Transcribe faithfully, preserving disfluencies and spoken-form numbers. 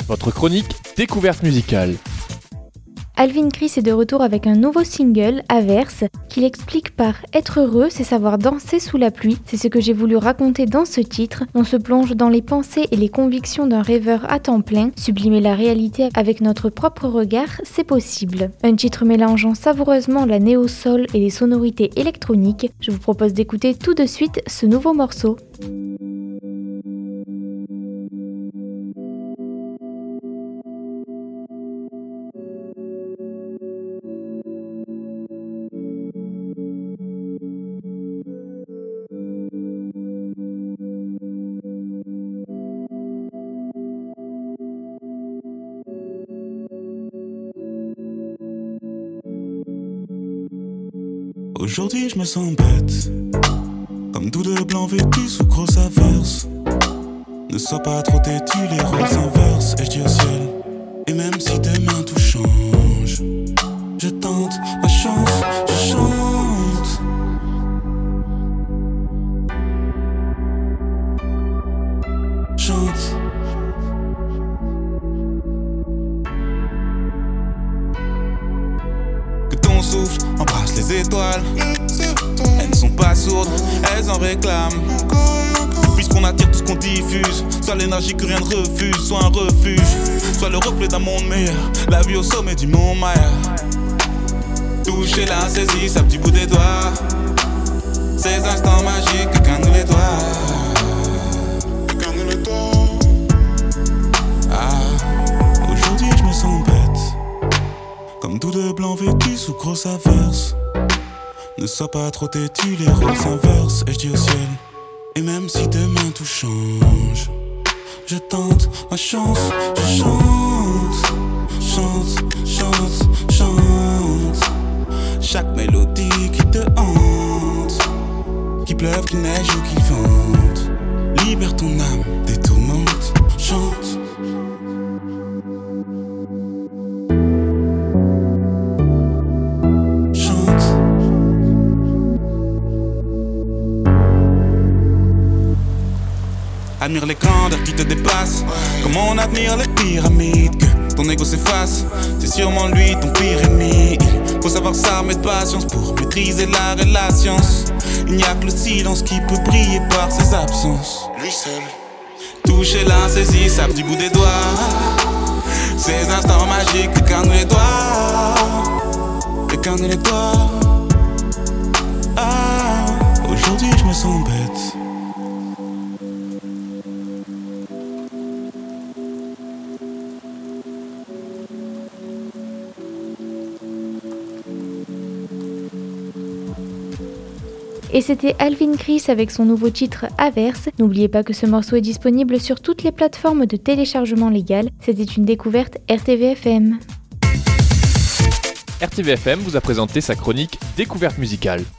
votre chronique découverte musicale. Alvin Chris est de retour avec un nouveau single, Averse, qu'il explique par « Être heureux, c'est savoir danser sous la pluie ». C'est ce que j'ai voulu raconter dans ce titre. On se plonge dans les pensées et les convictions d'un rêveur à temps plein. Sublimer la réalité avec notre propre regard, c'est possible. Un titre mélangeant savoureusement la néo-soul et les sonorités électroniques. Je vous propose d'écouter tout de suite ce nouveau morceau. Aujourd'hui je me sens bête, comme tout de blanc vêtu sous grosse averse. Ne sois pas trop têtu, les rôles s'inversent. Et je dis au ciel, et même si demain tout change, je tente ma chance, je chante. Chante. Que ton souffle embrasse les étoiles. Elles ne sont pas sourdes, elles en réclament. Puisqu'on attire tout ce qu'on diffuse, soit l'énergie que rien ne refuse, soit un refuge, soit le reflet d'un monde meilleur. La vue au sommet du mont Maya. Toucher l'insaisissable du bout des doigts. Ces instants magiques, quelqu'un nous les doit. Quelqu'un nous les doit. Ah, aujourd'hui je me sens bête, comme tout de blanc vêtu sous grosse averse. Ne sois pas trop têtu, les rôles s'inversent. Et je dis au ciel, et même si demain tout change, je tente ma chance, je chante. Chante, chante, chante. Chaque mélodie qui te hante, qu'il pleuve, qu'il neige ou qu'il vente, libère ton âme des tourmentes. Chante. Admire les grandeurs qui te dépassent. Comment on admire les pyramides, que ton ego s'efface. C'est sûrement lui ton pire ennemi. Il faut savoir s'armer de patience pour maîtriser l'art et la science. Il n'y a que le silence qui peut briller par ses absences. Lui seul. Toucher l'insaisissable du bout des doigts. Ces instants magiques, quelqu'un nous les doit. Quelqu'un nous les doit. Ah, aujourd'hui je me sens bête. Et c'était Alvin Chris avec son nouveau titre Averse. N'oubliez pas que ce morceau est disponible sur toutes les plateformes de téléchargement légal. C'était une découverte R T V F M. R T V F M vous a présenté sa chronique découverte musicale.